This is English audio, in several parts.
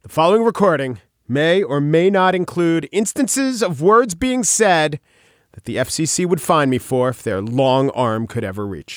The following recording may or may not include instances of words being said that the FCC would fine me for if their long arm could ever reach.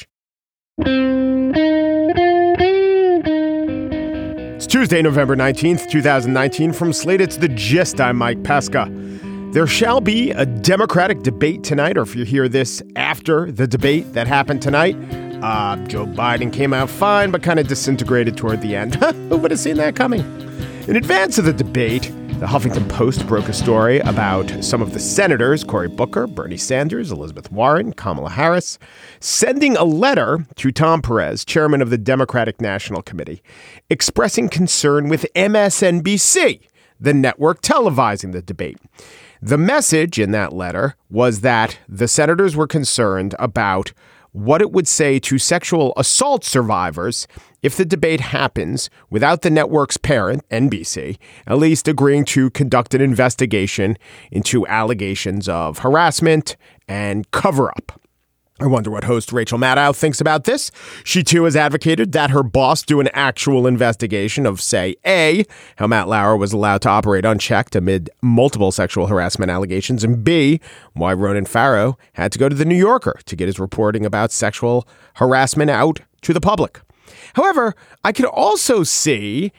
It's Tuesday, November 19th, 2019. From Slate, it's The Gist. I'm Mike Pesca. There shall be a Democratic debate tonight, or if you hear this after the debate that happened tonight, Joe Biden came out fine, but kind of disintegrated toward the end. Who would have seen that coming? In advance of the debate, the Huffington Post broke a story about some of the senators, Cory Booker, Bernie Sanders, Elizabeth Warren, Kamala Harris, sending a letter to Tom Perez, chairman of the Democratic National Committee, expressing concern with MSNBC, the network televising the debate. The message in that letter was that the senators were concerned about what it would say to sexual assault survivors if the debate happens without the network's parent, NBC, at least agreeing to conduct an investigation into allegations of harassment and cover-up. I wonder what host Rachel Maddow thinks about this. She, too, has advocated that her boss do an actual investigation of, say, A, how Matt Lauer was allowed to operate unchecked amid multiple sexual harassment allegations, and B, why Ronan Farrow had to go to The New Yorker to get his reporting about sexual harassment out to the public. However, I could also see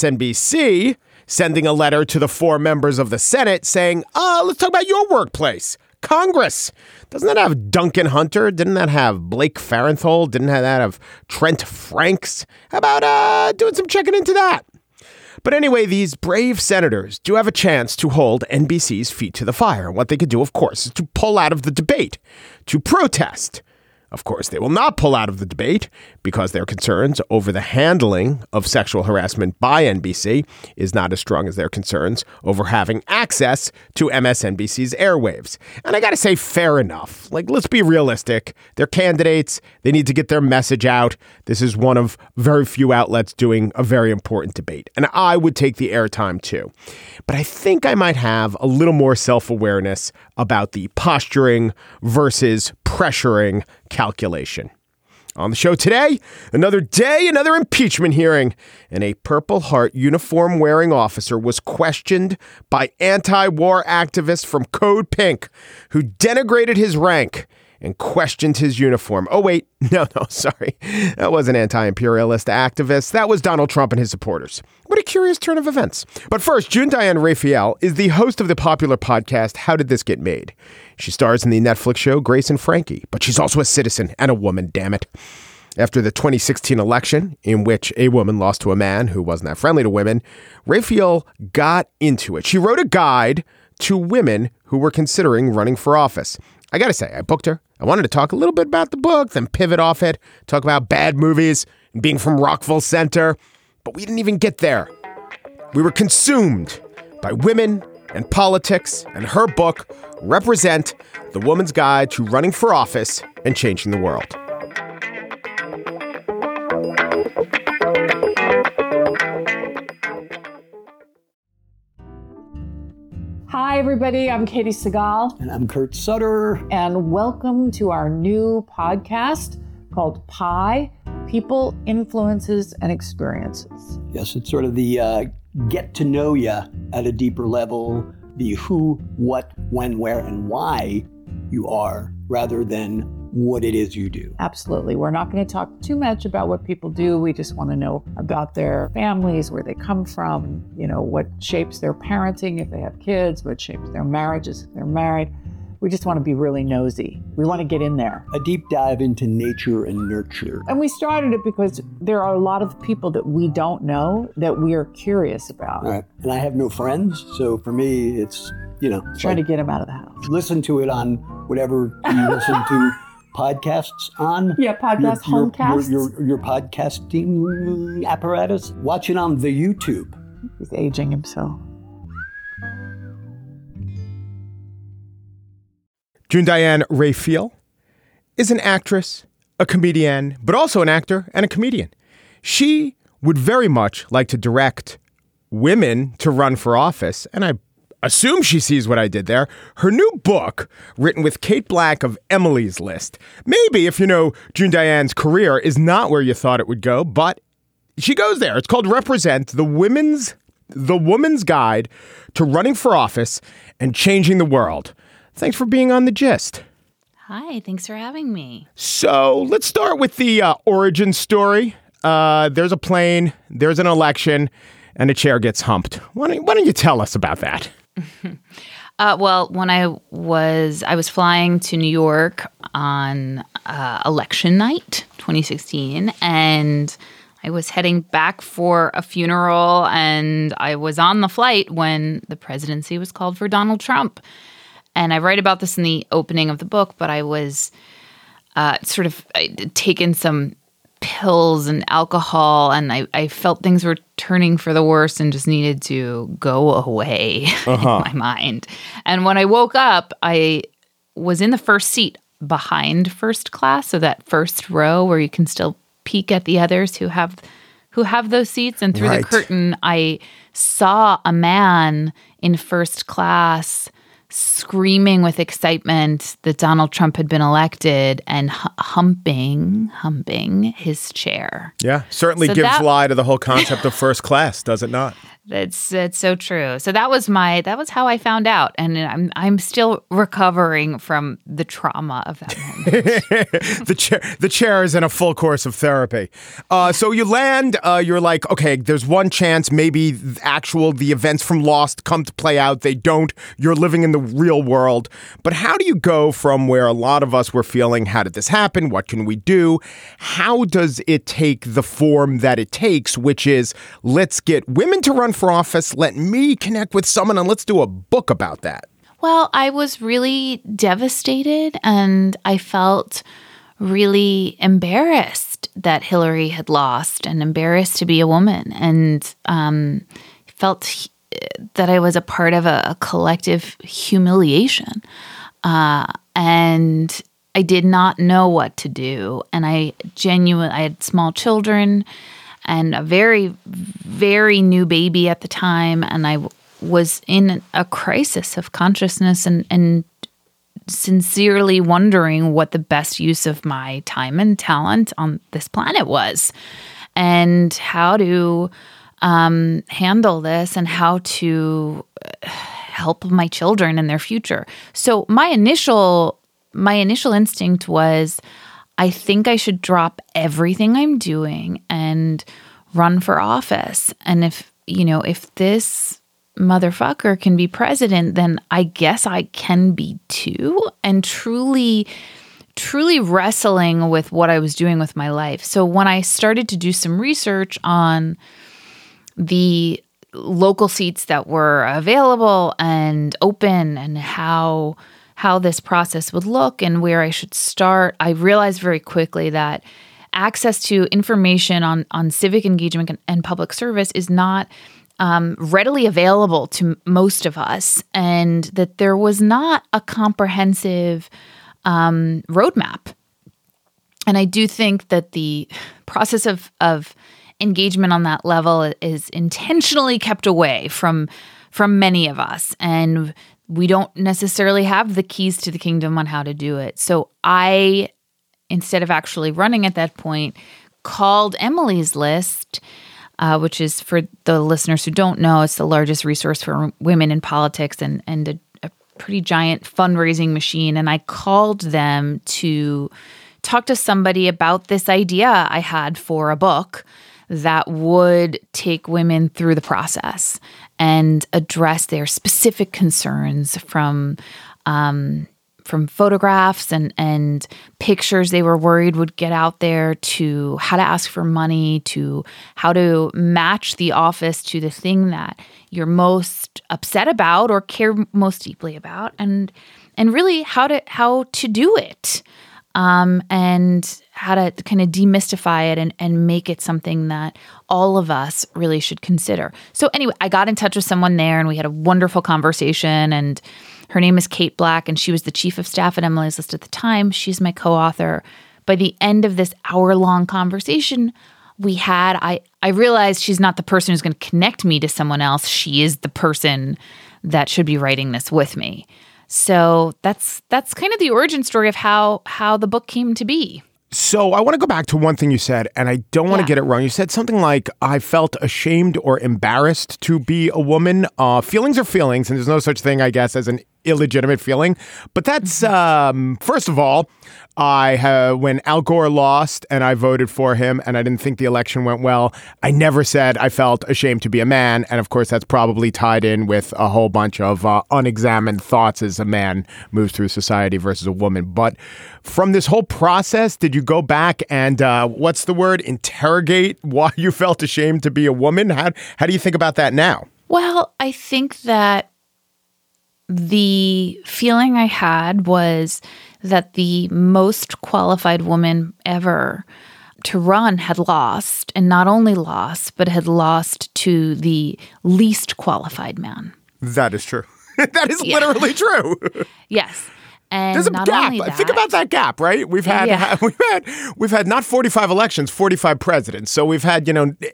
MSNBC sending a letter to the four members of the Senate saying, let's talk about your workplace. Congress. Doesn't that have Duncan Hunter? Didn't that have Blake Farenthold? Didn't that have Trent Franks? How about doing some checking into that? But anyway, these brave senators do have a chance to hold NBC's feet to the fire. What they could do, of course, is to pull out of the debate, to protest. Of course, they will not pull out of the debate because their concerns over the handling of sexual harassment by NBC is not as strong as their concerns over having access to MSNBC's airwaves. And I got to say, fair enough. Let's be realistic. They're candidates. They need to get their message out. This is one of very few outlets doing a very important debate. And I would take the airtime, too. But I think I might have a little more self-awareness about the posturing versus pressuring calculation. On the show today, another day, another impeachment hearing, and a Purple Heart uniform wearing officer was questioned by anti-war activists from Code Pink who denigrated his rank and questioned his uniform. Oh, wait. No, sorry. That wasn't anti-imperialist activists. That was Donald Trump and his supporters. What a curious turn of events. But first, June Diane Raphael is the host of the popular podcast, How Did This Get Made? She stars in the Netflix show Grace and Frankie, but she's also a citizen and a woman, damn it. After the 2016 election, in which a woman lost to a man who wasn't that friendly to women, Raphael got into it. She wrote a guide to women who were considering running for office. I got to say, I booked her. I wanted to talk a little bit about the book, then pivot off it, talk about bad movies and being from Rockville Center. But we didn't even get there. We were consumed by women and politics, and her book, Represent, The Woman's Guide to Running for Office and Changing the World. Hi, everybody. I'm Katie Segal. And I'm Kurt Sutter. And welcome to our new podcast called PIE, People, Influences, and Experiences. Yes, it's sort of the get to know you at a deeper level, the who, what, when, where, and why you are, rather than what it is you do. Absolutely. We're not going to talk too much about what people do. We just want to know about their families, where they come from, what shapes their parenting if they have kids, what shapes their marriages if they're married. We just want to be really nosy. We want to get in there. A deep dive into nature and nurture. And we started it because there are a lot of people that we don't know that we are curious about. All right. And I have no friends. So for me, it's, trying to get them out of the house. Listen to it on whatever you listen to podcasts on. Yeah, homecasts. Your podcasting apparatus. Watch it on the YouTube. He's aging himself. June Diane Raphael is an actress, a comedian, but also an actor and a comedian. She would very much like to direct women to run for office, and I assume she sees what I did there. Her new book, written with Kate Black of Emily's List. Maybe, if you know June Diane's career is not where you thought it would go, but she goes there. It's called Represent, The Women's The Woman's Guide to Running for Office and Changing the World. Thanks for being on The Gist. Hi, thanks for having me. So let's start with the origin story. There's a plane, there's an election, and a chair gets humped. Why don't you tell us about that? Well, when I was flying to New York on election night, 2016, and I was heading back for a funeral, and I was on the flight when the presidency was called for Donald Trump. And I write about this in the opening of the book, but I was I'd taken some pills and alcohol, and I felt things were turning for the worse and just needed to go away in my mind. And when I woke up, I was in the first seat behind first class, so that first row where you can still peek at the others who have those seats. And through the curtain, I saw a man in first class screaming with excitement that Donald Trump had been elected and humping his chair. Yeah, certainly gives lie to the whole concept of first class, does it not? That's so true. So that was how I found out, and I'm still recovering from the trauma of that moment. The chair is in a full course of therapy. So you land. You're like, okay, there's one chance. Maybe the events from Lost come to play out. They don't. You're living in the real world. But how do you go from where a lot of us were feeling, how did this happen? What can we do? How does it take the form that it takes, which is let's get women to run for office, let me connect with someone, and let's do a book about that? Well, I was really devastated, and I felt really embarrassed that Hillary had lost, and embarrassed to be a woman, and felt that I was a part of a collective humiliation. And I did not know what to do, and I had small children and a very, very new baby at the time. And I was in a crisis of consciousness and sincerely wondering what the best use of my time and talent on this planet was, and how to handle this, and how to help my children and their future. So my initial instinct was, I think I should drop everything I'm doing and run for office. And if this motherfucker can be president, then I guess I can be too. And truly wrestling with what I was doing with my life. So when I started to do some research on the local seats that were available and open, and how this process would look and where I should start, I realized very quickly that access to information on civic engagement and public service is not readily available to most of us, and that there was not a comprehensive roadmap. And I do think that the process of engagement on that level is intentionally kept away from many of us, and we don't necessarily have the keys to the kingdom on how to do it. So I, instead of actually running at that point, called Emily's List, which is, for the listeners who don't know, it's the largest resource for women in politics and a pretty giant fundraising machine. And I called them to talk to somebody about this idea I had for a book that would take women through the process and address their specific concerns, from photographs and pictures they were worried would get out there, to how to ask for money, to how to match the office to the thing that you're most upset about or care most deeply about, and really how to do it. And how to kind of demystify it and make it something that all of us really should consider. So anyway, I got in touch with someone there, and we had a wonderful conversation, and her name is Kate Black, and she was the chief of staff at Emily's List at the time. She's my co-author. By the end of this hour-long conversation I realized she's not the person who's going to connect me to someone else. She is the person that should be writing this with me. So that's kind of the origin story of how the book came to be. So I want to go back to one thing you said, and I don't want to get it wrong. You said something like, I felt ashamed or embarrassed to be a woman. Feelings are feelings, and there's no such thing, I guess, as an illegitimate feeling. But that's, first of all, when Al Gore lost and I voted for him and I didn't think the election went well, I never said I felt ashamed to be a man. And of course, that's probably tied in with a whole bunch of unexamined thoughts as a man moves through society versus a woman. But from this whole process, did you go back and what's the word? Interrogate why you felt ashamed to be a woman? How do you think about that now? Well, I think that the feeling I had was that the most qualified woman ever to run had lost, and not only lost, but had lost to the least qualified man. That is true. That is literally true. Yes. And there's a not gap. only that, Think about that gap, right? We've had not 45 elections, 45 presidents. So we've had,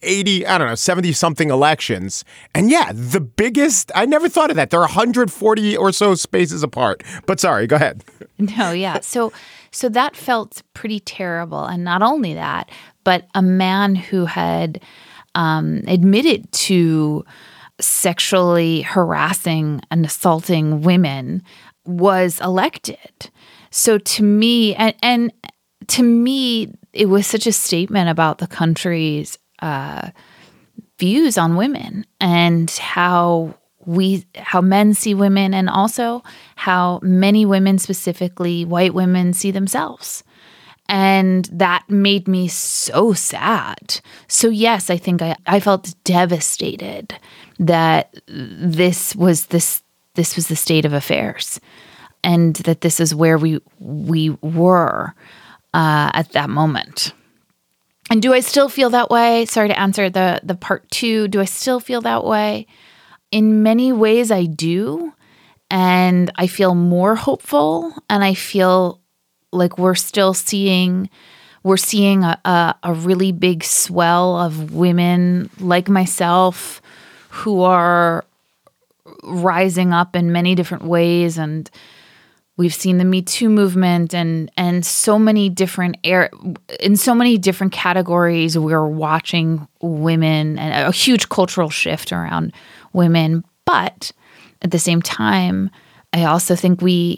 70 something elections. And the biggest, I never thought of that. They're 140 or so spaces apart. But sorry, go ahead. No, yeah. So that felt pretty terrible. And not only that, but a man who had admitted to sexually harassing and assaulting women was elected. So to me, and to me, it was such a statement about the country's views on women and how men see women, and also how many women, specifically white women, see themselves. And that made me so sad. So yes, I think I felt devastated that this was the state of affairs, and that this is where we were at that moment. And do I still feel that way? Sorry to answer the part two. Do I still feel that way? In many ways, I do. And I feel more hopeful. And I feel like we're seeing a really big swell of women like myself who are rising up in many different ways. And we've seen the Me Too movement and so many different in so many different categories. We're watching women and a huge cultural shift around women. But at the same time, I also think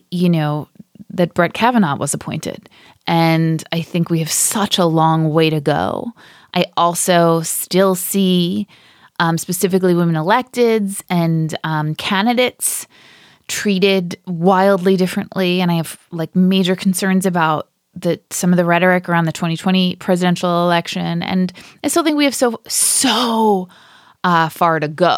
that Brett Kavanaugh was appointed. And I think we have such a long way to go. I also still see specifically women electeds and candidates treated wildly differently. And I have major concerns about some of the rhetoric around the 2020 presidential election. And I still think we have so far to go.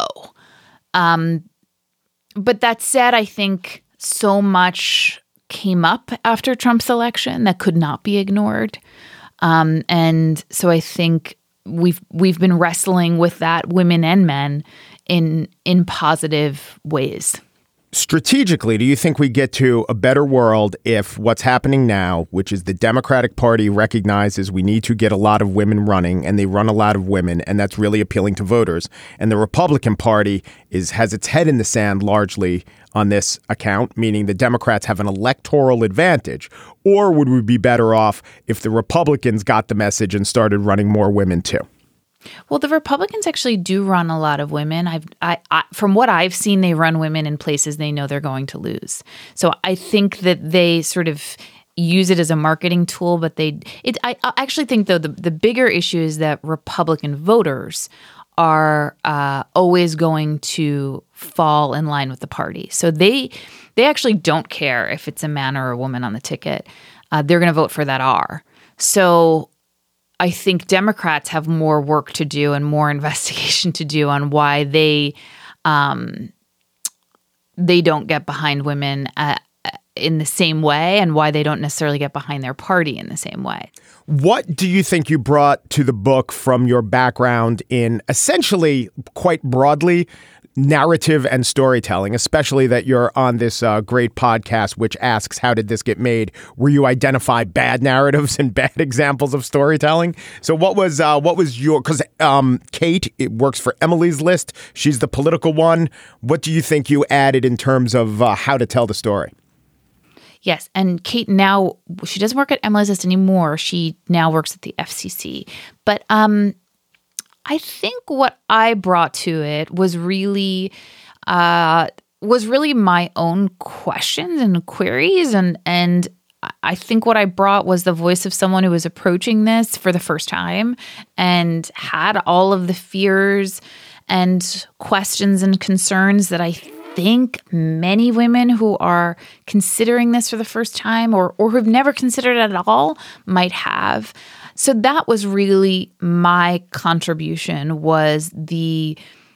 But that said, I think so much came up after Trump's election that could not be ignored. And so I think we've been wrestling with that, women and men, in positive ways. Strategically, do you think we get to a better world if what's happening now, which is the Democratic Party recognizes we need to get a lot of women running, and they run a lot of women, and that's really appealing to voters, and the Republican Party has its head in the sand largely on this account, meaning the Democrats have an electoral advantage? Or would we be better off if the Republicans got the message and started running more women too? Well, the Republicans actually do run a lot of women. I from what I've seen, they run women in places they know they're going to lose. So I think that they sort of use it as a marketing tool, but I actually think, though, the bigger issue is that Republican voters are always going to fall in line with the party. So they actually don't care if it's a man or a woman on the ticket. They're going to vote for that R. So I think Democrats have more work to do and more investigation to do on why they don't get behind women in the same way, and why they don't necessarily get behind their party in the same way. What do you think you brought to the book from your background in essentially, quite broadly, narrative and storytelling, especially that you're on this great podcast which asks, how did this get made, where you identify bad narratives and bad examples of storytelling? So what was your, because Kate, it works for Emily's List. She's the political one. What do you think you added in terms of how to tell the story? Yes. And Kate now, she doesn't work at Emily's List anymore. She now works at the FCC. But I think what I brought to it was really my own questions and queries. And I think what I brought was the voice of someone who was approaching this for the first time and had all of the fears and questions and concerns that I think many women who are considering this for the first time or who've never considered it at all might have. So that was really my contribution, was the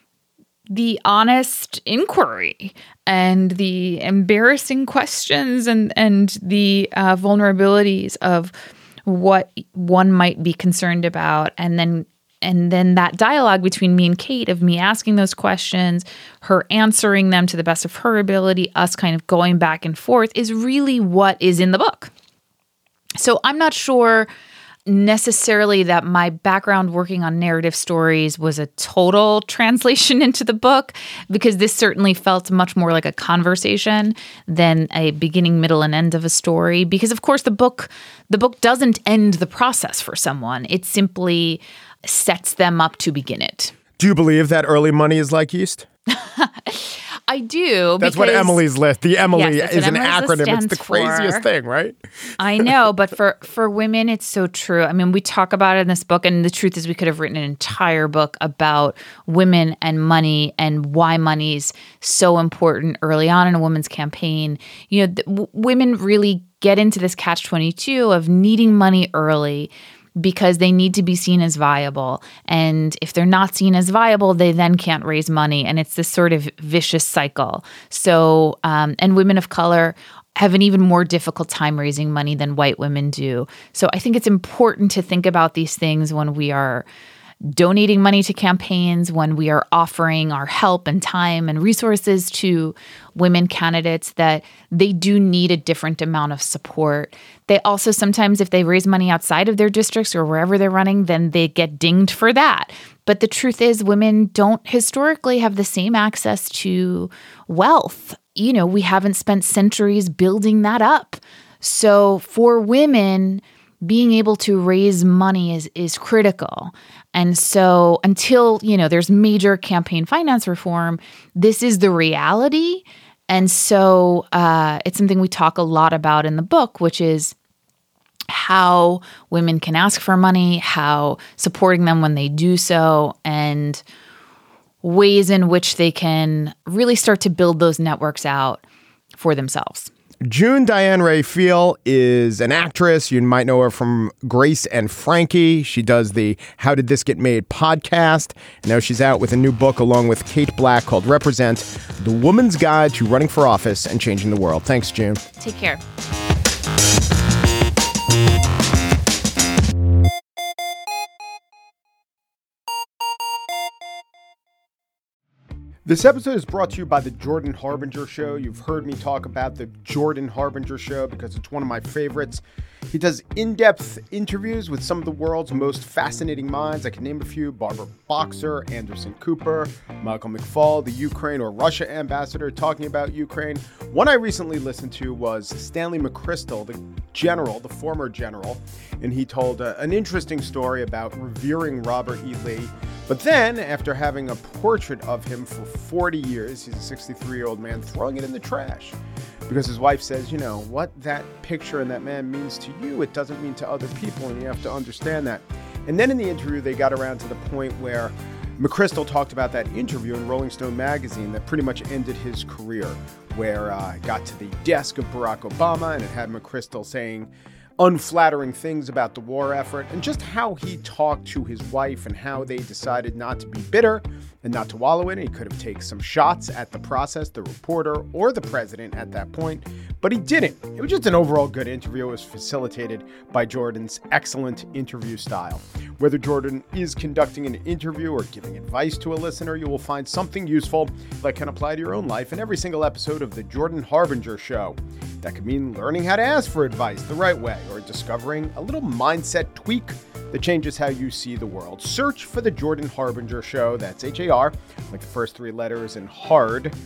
honest inquiry and the embarrassing questions and the vulnerabilities of what one might be concerned about. And then that dialogue between me and Kate, of me asking those questions, her answering them to the best of her ability, us kind of going back and forth, is really what is in the book. So I'm not sure necessarily that my background working on narrative stories was a total translation into the book, because this certainly felt much more like a conversation than a beginning, middle, and end of a story. Because of course the book doesn't end the process for someone. It simply sets them up to begin it. Do you believe that early money is like yeast? I do. That's what Emily's List. The Emily is an acronym. It's the craziest for. thing, right? I know, but for women, it's so true. I mean, we talk about it in this book, and the truth is we could have written an entire book about women and money and why money's so important early on in a woman's campaign. You know, women really get into this catch-22 of needing money early because they need to be seen as viable. And if they're not seen as viable, they then can't raise money. And it's this sort of vicious cycle. So, and women of color have an even more difficult time raising money than white women do. So I think it's important to think about these things when we are donating money to campaigns, when we are offering our help and time and resources to women candidates, that they do need a different amount of support. They also sometimes, if they raise money outside of their districts or wherever they're running, then they get dinged for that. But the truth is, women don't historically have the same access to wealth. You know, we haven't spent centuries building that up. So for women, being able to raise money is critical. And so until, there's major campaign finance reform, this is the reality. And so it's something we talk a lot about in the book, which is how women can ask for money, how supporting them when they do so, and ways in which they can really start to build those networks out for themselves. June Diane Raphael is an actress. You might know her from Grace and Frankie. She does the How Did This Get Made podcast. And now she's out with a new book along with Kate Black called Represent, The Woman's Guide to Running for Office and Changing the World. Thanks, June. Take care. This episode is brought to you by the Jordan Harbinger Show. You've heard me talk about the Jordan Harbinger Show because it's one of my favorites. He does in-depth interviews with some of the world's most fascinating minds. I can name a few: Barbara Boxer, Anderson Cooper, Michael McFaul, the Ukraine or Russia ambassador talking about Ukraine. One I recently listened to was Stanley McChrystal, the former general, and he told an interesting story about revering Robert E. Lee. But then, after having a portrait of him for 40 years, he's a 63-year-old man, throwing it in the trash. Because his wife says, what that picture and that man means to you, it doesn't mean to other people, and you have to understand that. And then in the interview, they got around to the point where McChrystal talked about that interview in Rolling Stone magazine that pretty much ended his career, where it got to the desk of Barack Obama, and it had McChrystal saying unflattering things about the war effort, and just how he talked to his wife and how they decided not to be bitter and not to wallow in it. He could have taken some shots at the process, the reporter, or the president at that point, but he didn't. It was just an overall good interview. It was facilitated by Jordan's excellent interview style. Whether Jordan is conducting an interview or giving advice to a listener, you will find something useful that can apply to your own life in every single episode of The Jordan Harbinger Show. That could mean learning how to ask for advice the right way, or discovering a little mindset tweak that changes how you see the world. Search for The Jordan Harbinger Show. That's H-A-R, like the first three letters, and hard,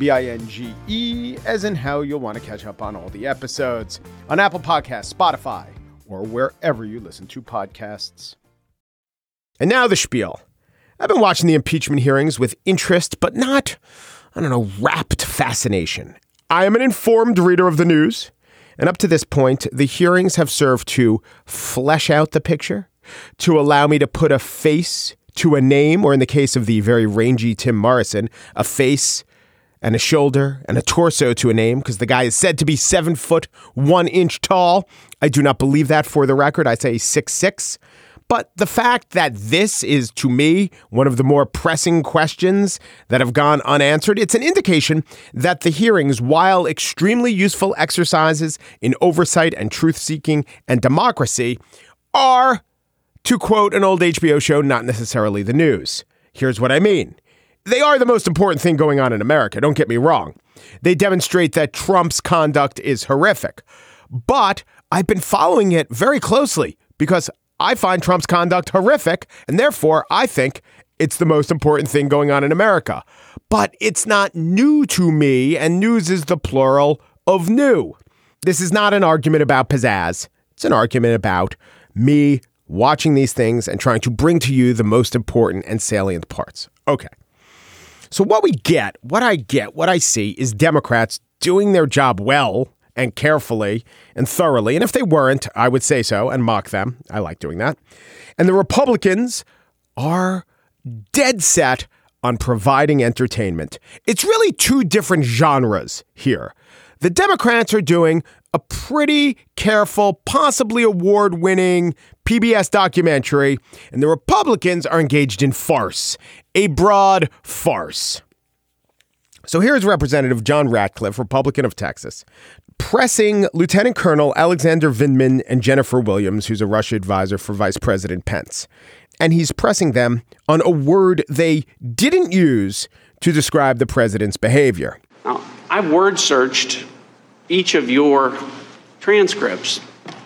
BINGE, as in how you'll want to catch up on all the episodes on Apple Podcasts, Spotify, or wherever you listen to podcasts. And now the spiel. I've been watching the impeachment hearings with interest, but not, rapt fascination. I am an informed reader of the news, and up to this point, the hearings have served to flesh out the picture, to allow me to put a face to a name, or in the case of the very rangy Tim Morrison, a face and a shoulder and a torso to a name, because the guy is said to be 7 foot 1 inch tall. I do not believe that, for the record. I say 6'6". But the fact that this is, to me, one of the more pressing questions that have gone unanswered, it's an indication that the hearings, while extremely useful exercises in oversight and truth-seeking and democracy, are, to quote an old HBO show, not necessarily the news. Here's what I mean. They are the most important thing going on in America, don't get me wrong. They demonstrate that Trump's conduct is horrific. But I've been following it very closely because I find Trump's conduct horrific, and therefore I think it's the most important thing going on in America. But it's not new to me, and news is the plural of new. This is not an argument about pizzazz. It's an argument about me watching these things and trying to bring to you the most important and salient parts. Okay. So what I see is Democrats doing their job well and carefully and thoroughly. And if they weren't, I would say so and mock them. I like doing that. And the Republicans are dead set on providing entertainment. It's really two different genres here. The Democrats are doing a pretty careful, possibly award-winning PBS documentary, and the Republicans are engaged in farce, a broad farce. So here's Representative John Ratcliffe, Republican of Texas, pressing Lieutenant Colonel Alexander Vindman and Jennifer Williams, who's a Russia advisor for Vice President Pence. And he's pressing them on a word they didn't use to describe the president's behavior. Now, I've word searched each of your transcripts,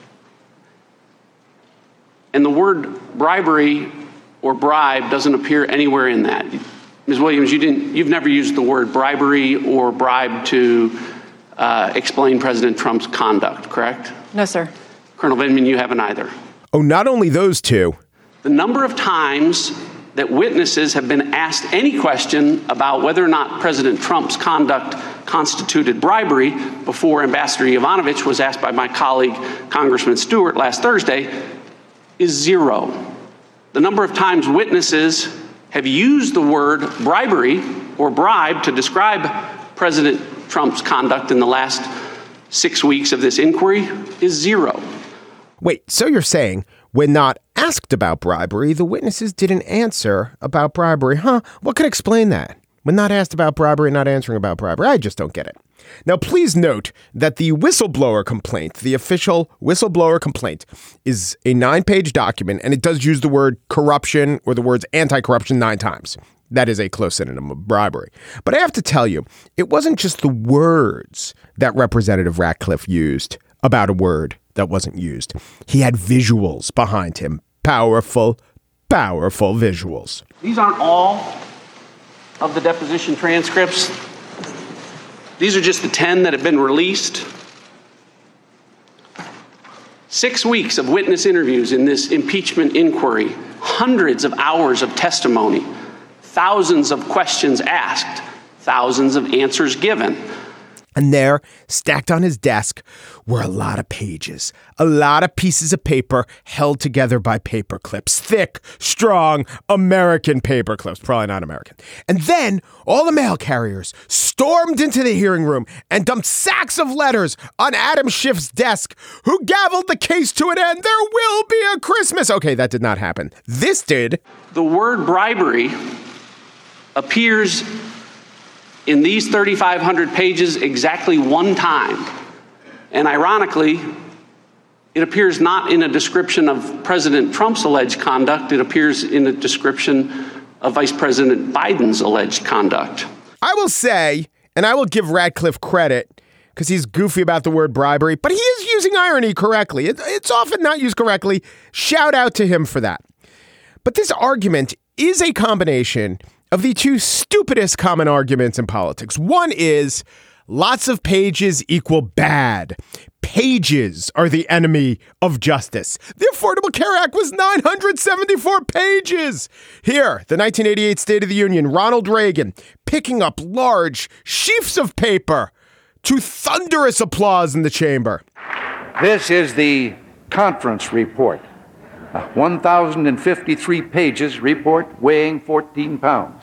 and the word bribery or bribe doesn't appear anywhere in that. Ms. Williams, you've never used the word bribery or bribe to explain President Trump's conduct, correct? No, sir. Colonel Vindman, you haven't either. Oh, not only those two. The number of times that witnesses have been asked any question about whether or not President Trump's conduct constituted bribery before Ambassador Yovanovitch was asked by my colleague, Congressman Stewart, last Thursday, is zero. The number of times witnesses have used the word bribery or bribe to describe President Trump's conduct in the last 6 weeks of this inquiry is zero. Wait, so you're saying when not asked about bribery, the witnesses didn't answer about bribery? Huh? What could explain that? When not asked about bribery, not answering about bribery. I just don't get it. Now, please note that the whistleblower complaint, the official whistleblower complaint, is a 9-page document, and it does use the word corruption or the words anti-corruption 9 times. That is a close synonym of bribery. But I have to tell you, it wasn't just the words that Representative Ratcliffe used about a word that wasn't used. He had visuals behind him. Powerful, powerful visuals. These aren't all of the deposition transcripts. These are just the 10 that have been released. 6 weeks of witness interviews in this impeachment inquiry, hundreds of hours of testimony, thousands of questions asked, thousands of answers given. And there, stacked on his desk, were a lot of pages, a lot of pieces of paper held together by paper clips, thick, strong American paper clips, probably not American. And then all the mail carriers stormed into the hearing room and dumped sacks of letters on Adam Schiff's desk, who gavelled the case to an end. There will be a Christmas. Okay, that did not happen. This did. The word bribery appears in these 3,500 pages exactly one time. And ironically, it appears not in a description of President Trump's alleged conduct. It appears in a description of Vice President Biden's alleged conduct. I will say, and I will give Ratcliffe credit, because he's goofy about the word bribery, but he is using irony correctly. It's often not used correctly. Shout out to him for that. But this argument is a combination of the two stupidest common arguments in politics. One is lots of pages equal bad. Pages are the enemy of justice. The Affordable Care Act was 974 pages. Here, the 1988 State of the Union, Ronald Reagan picking up large sheafs of paper to thunderous applause in the chamber. This is the conference report. A 1,053 pages report weighing 14 pounds.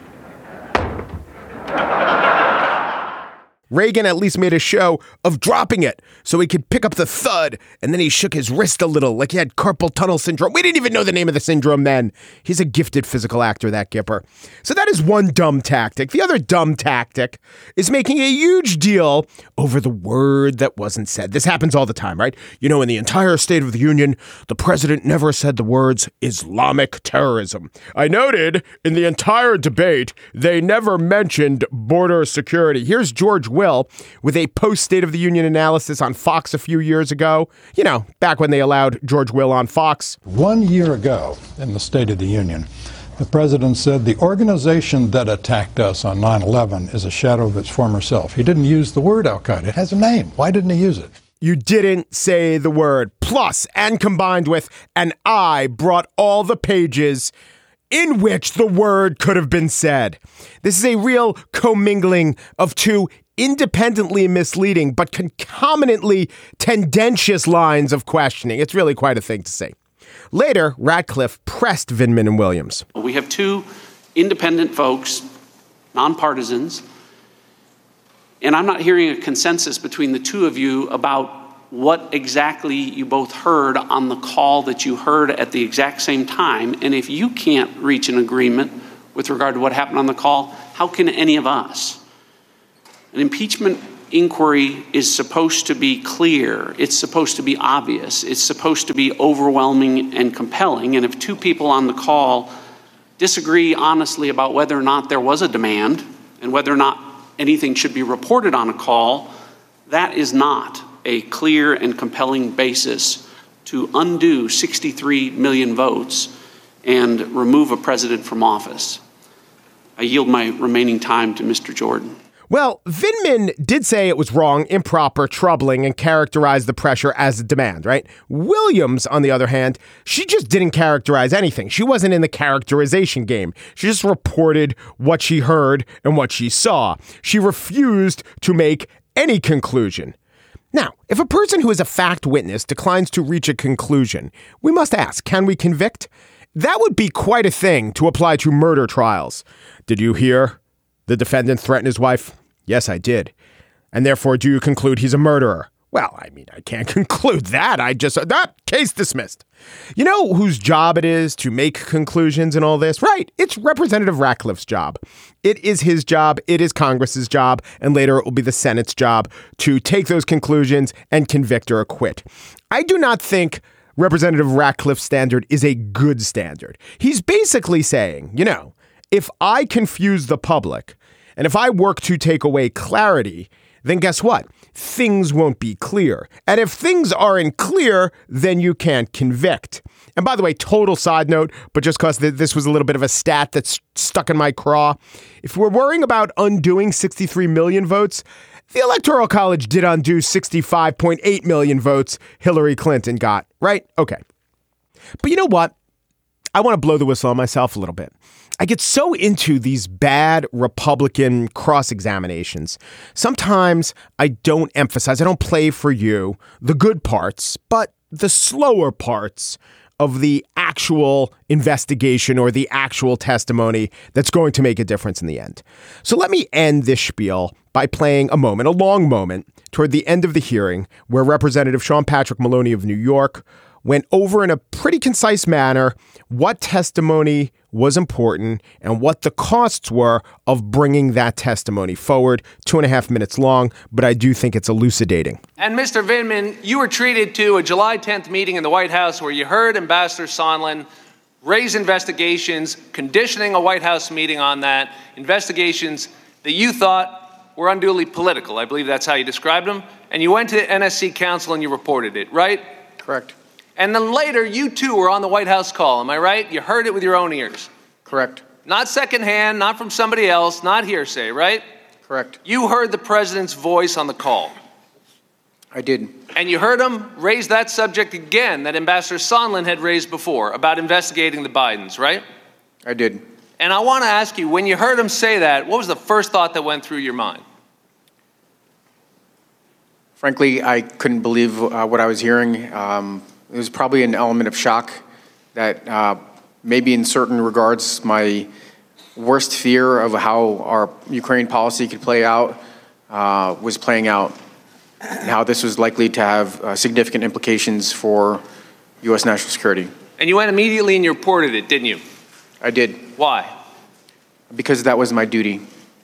Reagan at least made a show of dropping it so he could pick up the thud, and then he shook his wrist a little like he had carpal tunnel syndrome. We didn't even know the name of the syndrome then. He's a gifted physical actor, that Gipper. So that is one dumb tactic. The other dumb tactic is making a huge deal over the word that wasn't said. This happens all the time, right? You know, in the entire State of the Union, the president never said the words Islamic terrorism. I noted in the entire debate, they never mentioned border security. Here's George Will with a post-State of the Union analysis on Fox a few years ago. You know, back when they allowed George Will on Fox. 1 year ago in the State of the Union, the president said the organization that attacked us on 9/11 is a shadow of its former self. He didn't use the word Al-Qaeda. It has a name. Why didn't he use it? You didn't say the word. Plus, and combined with, and I brought all the pages in which the word could have been said. This is a real commingling of two independently misleading but concomitantly tendentious lines of questioning. It's really quite a thing to say. Later, Ratcliffe pressed Vindman and Williams. We have two independent folks, nonpartisans, and I'm not hearing a consensus between the two of you about what exactly you both heard on the call that you heard at the exact same time. And if you can't reach an agreement with regard to what happened on the call, how can any of us? An impeachment inquiry is supposed to be clear. It's supposed to be obvious. It's supposed to be overwhelming and compelling. And if two people on the call disagree honestly about whether or not there was a demand and whether or not anything should be reported on a call, that is not a clear and compelling basis to undo 63 million votes and remove a president from office. I yield my remaining time to Mr. Jordan. Well, Vindman did say it was wrong, improper, troubling, and characterized the pressure as a demand, right? Williams, on the other hand, she just didn't characterize anything. She wasn't in the characterization game. She just reported what she heard and what she saw. She refused to make any conclusion. Now, if a person who is a fact witness declines to reach a conclusion, we must ask, can we convict? That would be quite a thing to apply to murder trials. Did you hear the defendant threaten his wife? Yes, I did. And therefore, do you conclude he's a murderer? Well, I mean, I can't conclude that. That case dismissed. You know whose job it is to make conclusions in all this? Right. It's Representative Ratcliffe's job. It is his job. It is Congress's job. And later it will be the Senate's job to take those conclusions and convict or acquit. I do not think Representative Ratcliffe's standard is a good standard. He's basically saying, you know, if I confuse the public and if I work to take away clarity, then guess what? Things won't be clear. And if things aren't clear, then you can't convict. And by the way, total side note, but just because this was a little bit of a stat that's stuck in my craw, if we're worrying about undoing 63 million votes, the Electoral College did undo 65.8 million votes Hillary Clinton got, right? Okay. But you know what? I want to blow the whistle on myself a little bit. I get so into these bad Republican cross-examinations. Sometimes I don't play for you the good parts, but the slower parts of the actual investigation or the actual testimony that's going to make a difference in the end. So let me end this spiel by playing a long moment, toward the end of the hearing where Representative Sean Patrick Maloney of New York went over in a pretty concise manner what testimony was important and what the costs were of bringing that testimony forward. 2.5 minutes long, but I do think it's elucidating. And Mr. Vindman, you were treated to a July 10th meeting in the White House where you heard Ambassador Sondland raise investigations, conditioning a White House meeting on that, investigations that you thought were unduly political. I believe that's how you described them. And you went to the NSC Council and you reported it, right? Correct. And then later, you too were on the White House call. Am I right? You heard it with your own ears. Correct. Not secondhand, not from somebody else, not hearsay, right? Correct. You heard the president's voice on the call. I did. And you heard him raise that subject again that Ambassador Sondland had raised before about investigating the Bidens, right? I did. And I want to ask you, when you heard him say that, what was the first thought that went through your mind? Frankly, I couldn't believe what I was hearing. It was probably an element of shock that maybe in certain regards my worst fear of how our Ukraine policy could play out was playing out, and how this was likely to have significant implications for U.S. national security. And you went immediately and you reported it, didn't you? I did. Why? Because that was my duty.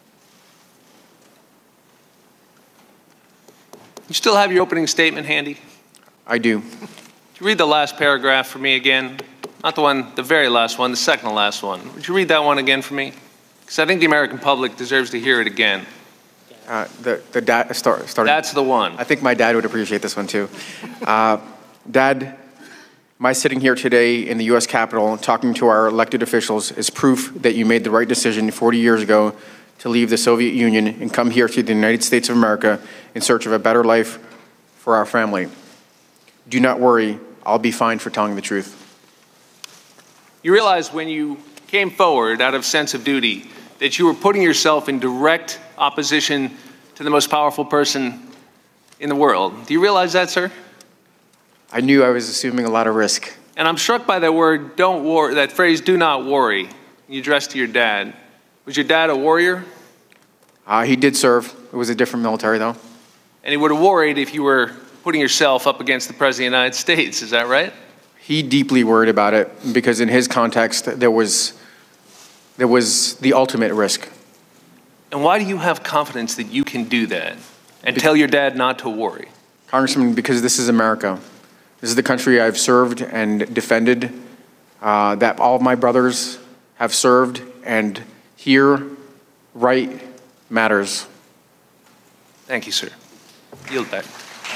You still have your opening statement handy? I do. Could you read the last paragraph for me again? Not the one, the very last one, the second to last one. Would you read that one again for me? Because I think the American public deserves to hear it again. The dad started. That's the one. I think my dad would appreciate this one too. Dad, my sitting here today in the U.S. Capitol talking to our elected officials is proof that you made the right decision 40 years ago to leave the Soviet Union and come here to the United States of America in search of a better life for our family. Do not worry, I'll be fine for telling the truth. You realize when you came forward out of sense of duty that you were putting yourself in direct opposition to the most powerful person in the world. Do you realize that, sir? I knew I was assuming a lot of risk. And I'm struck by that word, don't worry, that phrase, do not worry, you addressed to your dad. Was your dad a warrior? He did serve. It was a different military, though. And he would have worried if you were putting yourself up against the President of the United States. Is that right? He deeply worried about it because in his context, there was the ultimate risk. And why do you have confidence that you can do that and tell your dad not to worry? Congressman, because this is America. This is the country I've served and defended, that all of my brothers have served, and here, right matters. Thank you, sir. Yield back.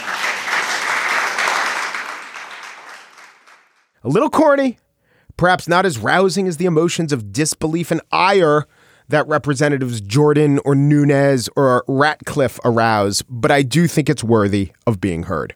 A little corny, perhaps not as rousing as the emotions of disbelief and ire that Representatives Jordan or Nunes or Ratcliffe arouse, but I do think it's worthy of being heard.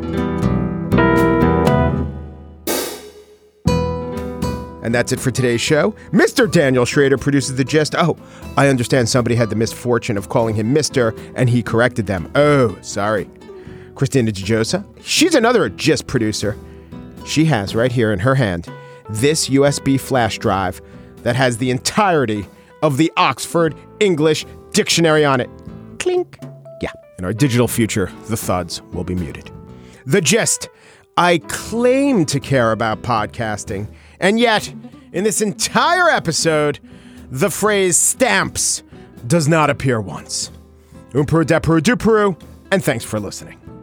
And that's it for today's show. Mr. Daniel Schrader produces The Gist. Oh, I understand somebody had the misfortune of calling him Mr., and he corrected them. Oh, sorry. Christina DeJosa, she's another Gist producer. She has right here in her hand this USB flash drive that has the entirety of the Oxford English Dictionary on it. Clink. Yeah, in our digital future, the thuds will be muted. The Gist. I claim to care about podcasting, and yet, in this entire episode, the phrase stamps does not appear once. Umperu, depuru, duperu, and thanks for listening.